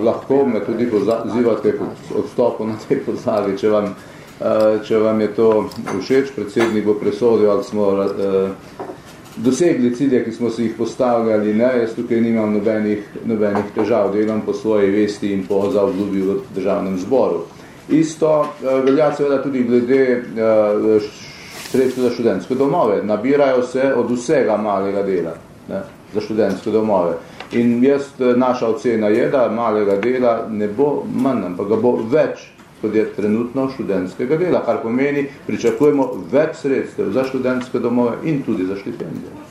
lahko me tudi pozivate k odstopu na tej podlagi, če vam je to všeč, predsednik bo presodil, ali smo dosegli cilje, ki smo si jih postavljali, ne, jaz tukaj nimam nobenih težav, delam po svoji vesti in po zaobljubi v državnem zboru. Isto velja seveda tudi glede sredstva za študentske domove. Nabirajo se od vsega malega dela, ne, za študentske domove. In naša ocena je, da malega dela ne bo manj, ampak ga bo več, kot je trenutno študentskega dela, kar pomeni, pričakujemo več sredstev za študentske domove in tudi za štipendije.